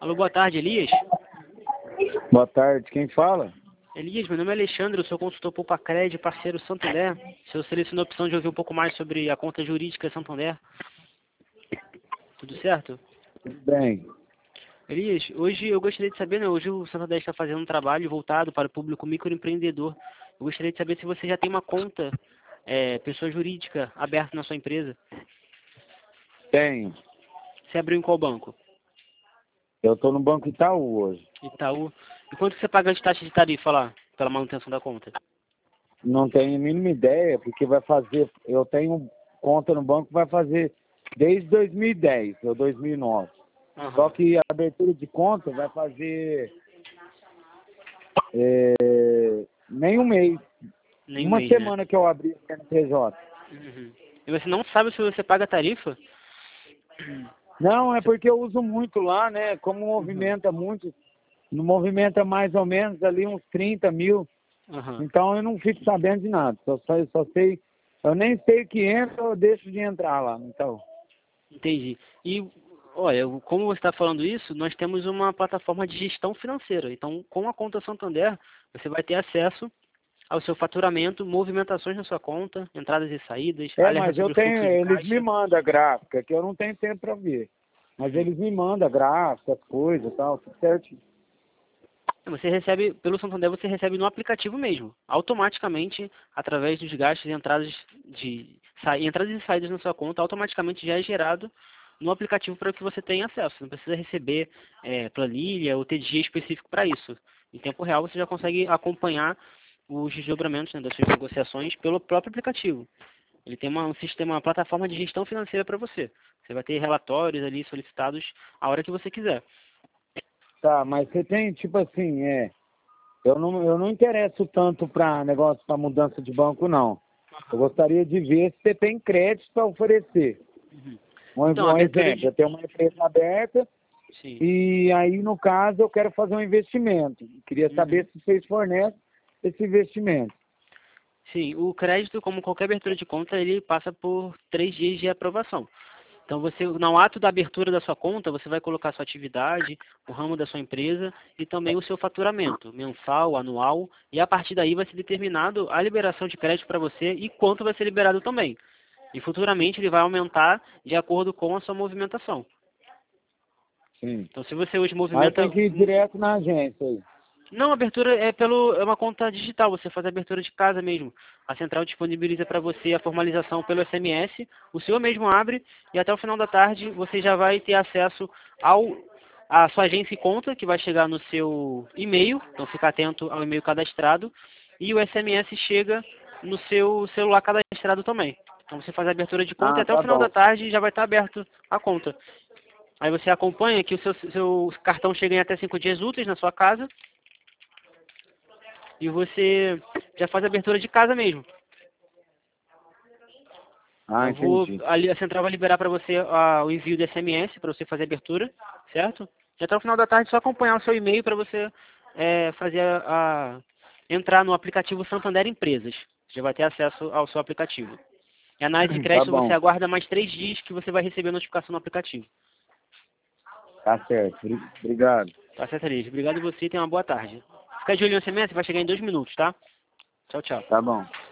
Alô, boa tarde, Elias. Boa tarde, quem fala? Elias, meu nome é Alexandre, eu sou consultor Poupacred, parceiro Santander. Se eu seleciono a opção de ouvir um pouco mais sobre a conta jurídica Santander. Tudo certo? Tudo bem. Elias, hoje eu gostaria de saber, né? Hoje o Santander está fazendo um trabalho voltado para o público microempreendedor. Eu gostaria de saber se você já tem uma conta, pessoa jurídica, aberta na sua empresa. Tenho. Você abriu em qual banco? Eu estou no Banco Itaú hoje. Itaú. E quanto que você paga de taxa de tarifa lá, pela manutenção da conta? Não tenho a mínima ideia, porque vai fazer. Eu tenho conta no banco, vai fazer desde 2010 ou 2009. Aham. Só que a abertura de conta vai fazer nem um mês. Nem um Uma mês, né? semana que eu abri o CNPJ. Uhum. E você não sabe se você paga tarifa? Não, é porque eu uso muito lá, né? Como movimenta muito, não movimenta mais ou menos ali uns 30 mil. Aham. Então eu não fico sabendo de nada. Só sei, eu nem sei que entra ou deixo de entrar lá. Então, Entendi. E, olha, como você está falando isso, nós temos uma plataforma de gestão financeira. Então, com a conta Santander, você vai ter acesso ao seu faturamento, movimentações na sua conta, entradas e saídas, alerta mas eu sobre o tenho, fluxo de eles me caixa. mandam a gráfica, que eu não tenho tempo para ver. Mas eles me mandam a gráfica, as coisas e tal, tudo certo. Você recebe, pelo Santander, você recebe no aplicativo mesmo, automaticamente, através dos gastos e entradas entradas e saídas na sua conta, automaticamente já é gerado no aplicativo para que você tenha acesso. Não precisa receber planilha ou ter dia específico para isso. Em tempo real, você já consegue acompanhar os desdobramentos, né, das suas negociações pelo próprio aplicativo. Ele tem um sistema, uma plataforma de gestão financeira para você. Você vai ter relatórios ali solicitados a hora que você quiser. Tá, mas você tem, tipo assim, eu não interesso tanto para negócio, para mudança de banco, não. Eu gostaria de ver se você tem crédito para oferecer. Então, a Um abertura exemplo, de... eu tenho uma empresa aberta Sim. e aí, no caso, eu quero fazer um investimento. Queria saber se vocês fornecem esse investimento. Sim, o crédito, como qualquer abertura de conta, ele passa por 3 dias de aprovação. Então, você, no ato da abertura da sua conta, você vai colocar a sua atividade, o ramo da sua empresa e também o seu faturamento, mensal, anual, e a partir daí vai ser determinado a liberação de crédito para você e quanto vai ser liberado também. E futuramente ele vai aumentar de acordo com a sua movimentação. Sim. Então, se você hoje Aí movimenta... tem que ir direto na agência aí. Não, a abertura é uma conta digital, você faz a abertura de casa mesmo. A central disponibiliza para você a formalização pelo SMS, o senhor mesmo abre e até o final da tarde você já vai ter acesso à sua agência e conta, que vai chegar no seu e-mail, então fica atento ao e-mail cadastrado, e o SMS chega no seu celular cadastrado também. Então você faz a abertura de conta e Ah, até o tá final da bom. tarde já vai estar aberto a conta. Aí você acompanha que o seu cartão chega em até 5 dias úteis na sua casa, e você já faz a abertura de casa mesmo. Ah, entendi. A central vai liberar para você o envio do SMS para você fazer a abertura, certo? E até o final da tarde é só acompanhar o seu e-mail para você fazer entrar no aplicativo Santander Empresas. Você já vai ter acesso ao seu aplicativo. E análise de Tá crédito você bom. aguarda mais 3 dias que você vai receber a notificação no aplicativo. Tá certo. Obrigado. Tá certo, Elias? Obrigado a você e tenha uma boa tarde. Fica de olho no SMS, vai chegar em 2 minutos, tá? Tchau, tchau. Tá bom.